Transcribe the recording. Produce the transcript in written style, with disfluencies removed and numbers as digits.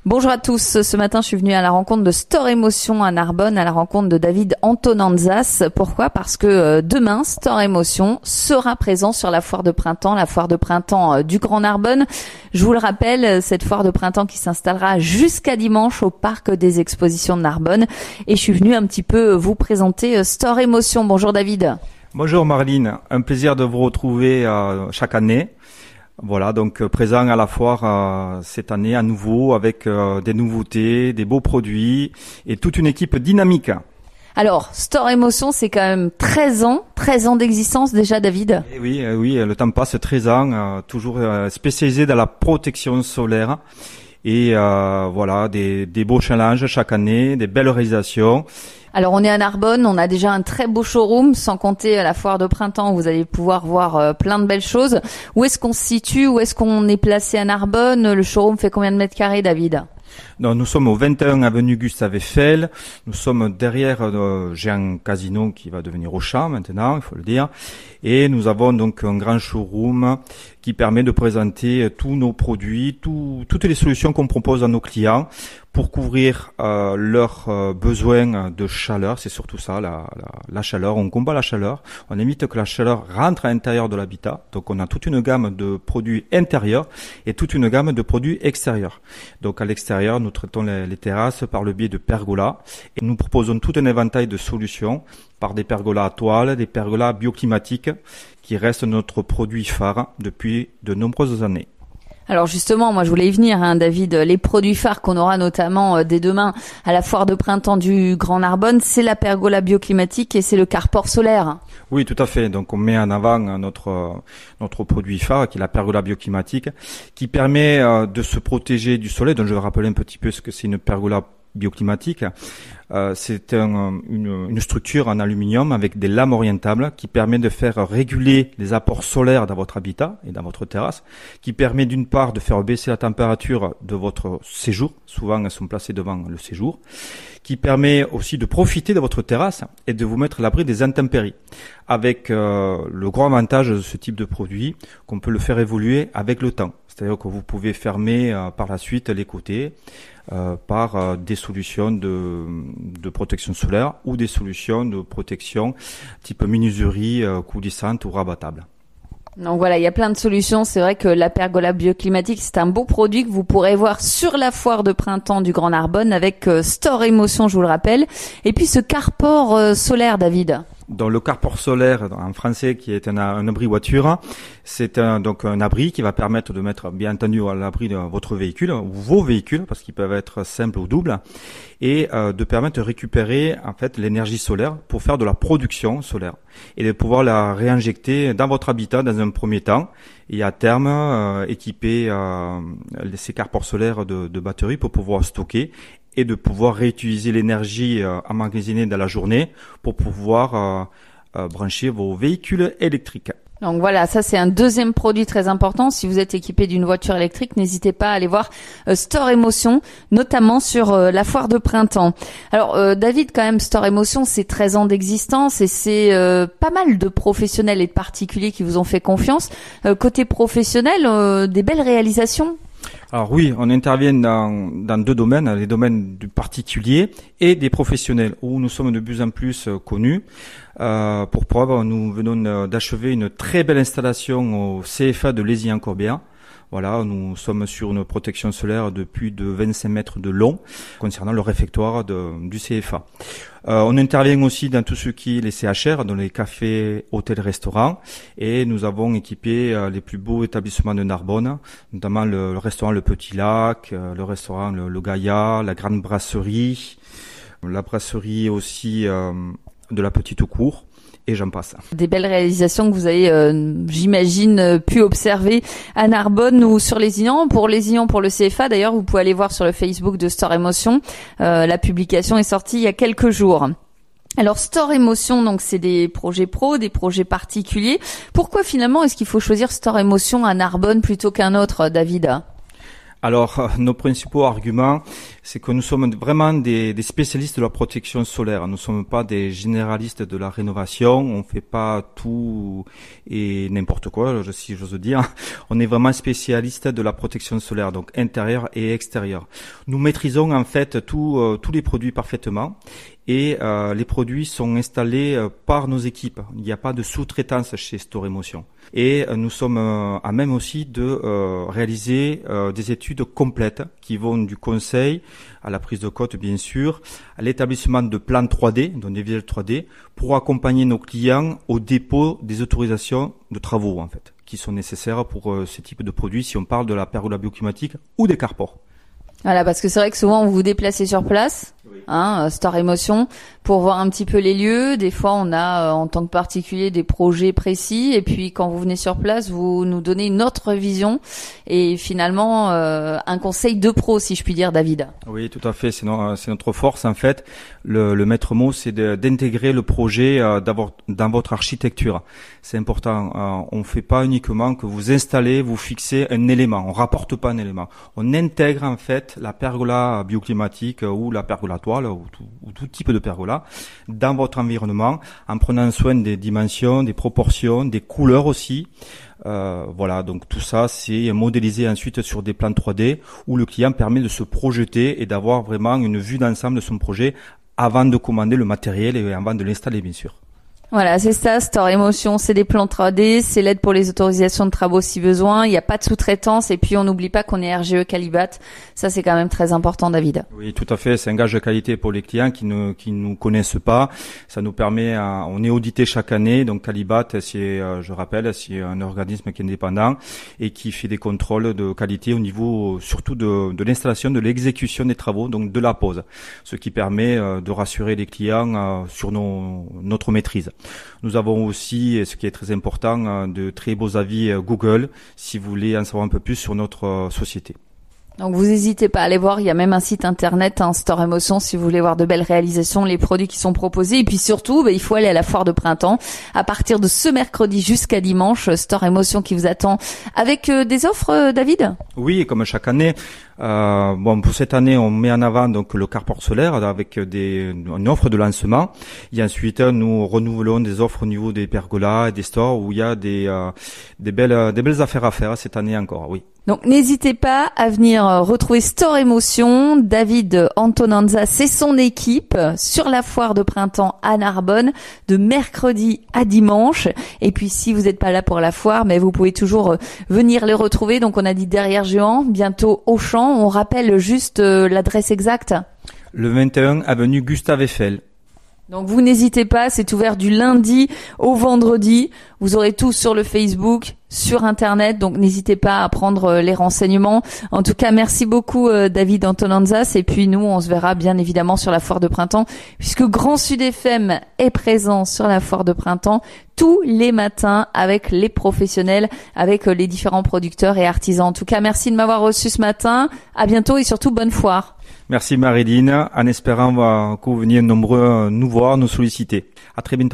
Bonjour à tous. Ce matin, je suis venue à la rencontre de Store Emotion à Narbonne, à la rencontre de David Antonanzas. Pourquoi ? Parce que demain, Store Emotion sera présent sur la foire de printemps du Grand Narbonne. Je vous le rappelle, cette foire de printemps qui s'installera jusqu'à dimanche au parc des expositions de Narbonne. Et je suis venue un petit peu vous présenter Store Emotion. Bonjour David. Bonjour Marlene, un plaisir de vous retrouver chaque année. Voilà, donc présent à la foire cette année à nouveau avec des nouveautés, des beaux produits et toute une équipe dynamique. Alors, Store Emotion, c'est quand même 13 ans d'existence déjà, David. Et oui, le temps passe, 13 ans, toujours spécialisé dans la protection solaire. Et voilà, des beaux challenges chaque année, des belles réalisations. Alors on est à Narbonne, on a déjà un très beau showroom, sans compter la foire de printemps où vous allez pouvoir voir plein de belles choses. Où est-ce qu'on se situe ? Où est-ce qu'on est placé à Narbonne ? Le showroom fait combien de mètres carrés, David ? Non, nous sommes au 21 avenue Gustave Eiffel. Nous sommes derrière Géant Casino qui va devenir Auchan maintenant, il faut le dire. Et nous avons donc un grand showroom qui permet de présenter tous nos produits, toutes les solutions qu'on propose à nos clients pour couvrir leurs besoins de chaleur. C'est surtout ça, la chaleur. On combat la chaleur. On évite que la chaleur rentre à l'intérieur de l'habitat. Donc on a toute une gamme de produits intérieurs et toute une gamme de produits extérieurs. Donc à l'extérieur, nous traitons les terrasses par le biais de pergolas et nous proposons tout un éventail de solutions par des pergolas à toile, des pergolas bioclimatiques qui restent notre produit phare depuis de nombreuses années. Alors justement, moi je voulais y venir, David. Les produits phares qu'on aura notamment dès demain à la foire de printemps du Grand Narbonne, c'est la pergola bioclimatique et c'est le carport solaire. Oui, tout à fait. Donc on met en avant notre produit phare qui est la pergola bioclimatique qui permet de se protéger du soleil. Donc je vais rappeler un petit peu ce que c'est une pergola bioclimatique. C'est une structure en aluminium avec des lames orientables qui permet de faire réguler les apports solaires dans votre habitat et dans votre terrasse, qui permet d'une part de faire baisser la température de votre séjour, souvent elles sont placées devant le séjour, qui permet aussi de profiter de votre terrasse et de vous mettre à l'abri des intempéries. Avec le gros avantage de ce type de produit, qu'on peut le faire évoluer avec le temps. C'est-à-dire que vous pouvez fermer par la suite les côtés par des solutions de protection solaire ou des solutions de protection type menuiserie coulissante ou rabattable. Donc voilà, il y a plein de solutions. C'est vrai que la pergola bioclimatique, c'est un beau produit que vous pourrez voir sur la foire de printemps du Grand Narbonne avec Store Emotion, je vous le rappelle. Et puis ce carport solaire, David. Dans le carport solaire en français qui est un abri voiture, c'est donc un abri qui va permettre de mettre bien entendu à l'abri de votre véhicule ou vos véhicules parce qu'ils peuvent être simples ou doubles et de permettre de récupérer en fait l'énergie solaire pour faire de la production solaire et de pouvoir la réinjecter dans votre habitat dans un premier temps et à terme équiper ces carports solaires de batteries pour pouvoir stocker et de pouvoir réutiliser l'énergie emmagasinée dans la journée pour pouvoir brancher vos véhicules électriques. Donc voilà, ça c'est un deuxième produit très important. Si vous êtes équipé d'une voiture électrique, n'hésitez pas à aller voir Store Emotion, notamment sur la foire de printemps. Alors David, quand même, Store Emotion, c'est 13 ans d'existence et c'est pas mal de professionnels et de particuliers qui vous ont fait confiance. Côté professionnel, des belles réalisations. Alors oui, on intervient dans deux domaines, les domaines du particulier et des professionnels, où nous sommes de plus en plus connus. Pour preuve, nous venons d'achever une très belle installation au CFA de Lézillan-Corbière. Voilà, nous sommes sur une protection solaire de plus de 25 mètres de long concernant le réfectoire du CFA. On intervient aussi dans tout ce qui est les CHR, dans les cafés, hôtels, restaurants, et nous avons équipé les plus beaux établissements de Narbonne, notamment le restaurant Le Petit Lac, le restaurant le Gaïa, la Grande Brasserie, la brasserie aussi de la Petite Cour. Et j'en passe. Des belles réalisations que vous avez, j'imagine, pu observer à Narbonne ou sur Lézillan. Pour Lézillan, pour le CFA, d'ailleurs, vous pouvez aller voir sur le Facebook de Store Emotion. La publication est sortie il y a quelques jours. Alors Store Emotion, donc c'est des projets pro, des projets particuliers. Pourquoi finalement est-ce qu'il faut choisir Store Emotion à Narbonne plutôt qu'un autre, David ? Alors, nos principaux arguments, c'est que nous sommes vraiment des spécialistes de la protection solaire. Nous ne sommes pas des généralistes de la rénovation. On fait pas tout et n'importe quoi, si j'ose dire. On est vraiment spécialistes de la protection solaire, donc intérieure et extérieure. Nous maîtrisons en fait tous les produits parfaitement. Et les produits sont installés par nos équipes. Il n'y a pas de sous-traitance chez Storemotion. Et nous sommes à même aussi de réaliser des études complètes qui vont du conseil à la prise de cote bien sûr, à l'établissement de plans 3D, donc des visuels 3D, pour accompagner nos clients au dépôt des autorisations de travaux en fait, qui sont nécessaires pour ce type de produits si on parle de la pergola bioclimatique ou des carports. Voilà, parce que c'est vrai que souvent vous vous déplacez sur place, Storemotion, pour voir un petit peu les lieux. Des fois, on a en tant que particulier des projets précis, et puis quand vous venez sur place, vous nous donnez une autre vision et finalement un conseil de pro, si je puis dire, David. Oui, tout à fait. C'est notre force en fait. Le maître mot, c'est d'intégrer le projet dans votre architecture. C'est important. On fait pas uniquement que vous installez, vous fixez un élément. On rapporte pas un élément. On intègre en fait la pergola bioclimatique ou la pergola toile ou tout type de pergola dans votre environnement en prenant soin des dimensions, des proportions, des couleurs aussi. Voilà, donc tout ça c'est modélisé ensuite sur des plans 3D où le client permet de se projeter et d'avoir vraiment une vue d'ensemble de son projet avant de commander le matériel et avant de l'installer bien sûr. Voilà, c'est ça, Storemotion, c'est des plans 3D, c'est l'aide pour les autorisations de travaux si besoin, il n'y a pas de sous-traitance et puis on n'oublie pas qu'on est RGE Calibat. Ça, c'est quand même très important, David. Oui, tout à fait, c'est un gage de qualité pour les clients qui nous connaissent pas. Ça nous permet, on est audité chaque année, donc Calibat, je rappelle, c'est un organisme qui est indépendant et qui fait des contrôles de qualité au niveau surtout de l'installation, de l'exécution des travaux, donc de la pose. Ce qui permet de rassurer les clients sur notre maîtrise. Nous avons aussi, ce qui est très important, de très beaux avis Google, si vous voulez en savoir un peu plus sur notre société. Donc vous n'hésitez pas à aller voir, il y a même un site internet, Storemotion, si vous voulez voir de belles réalisations, les produits qui sont proposés. Et puis surtout, il faut aller à la foire de printemps à partir de ce mercredi jusqu'à dimanche. Storemotion qui vous attend avec des offres, David ? Oui, comme chaque année. Pour cette année, on met en avant donc le carport solaire avec une offre de lancement. Et ensuite, nous renouvelons des offres au niveau des pergolas et des stores où il y a des belles affaires à faire cette année encore. Oui. Donc n'hésitez pas à venir retrouver Storemotion, David Antonanza, c'est son équipe sur la foire de printemps à Narbonne de mercredi à dimanche. Et puis si vous n'êtes pas là pour la foire, mais vous pouvez toujours venir les retrouver. Donc on a dit derrière Juan, bientôt Auchan. On rappelle juste l'adresse exacte. Le 21 avenue Gustave Eiffel. Donc vous n'hésitez pas, c'est ouvert du lundi au vendredi. Vous aurez tout sur le Facebook, sur Internet, donc n'hésitez pas à prendre les renseignements. En tout cas, merci beaucoup David Antonanzas. Et puis nous, on se verra bien évidemment sur la foire de printemps, puisque Grand Sud FM est présent sur la foire de printemps tous les matins avec les professionnels, avec les différents producteurs et artisans. En tout cas, merci de m'avoir reçu ce matin. À bientôt et surtout bonne foire. Merci Maridine, en espérant que vous veniez nombreux nous voir, nous solliciter. À très bientôt.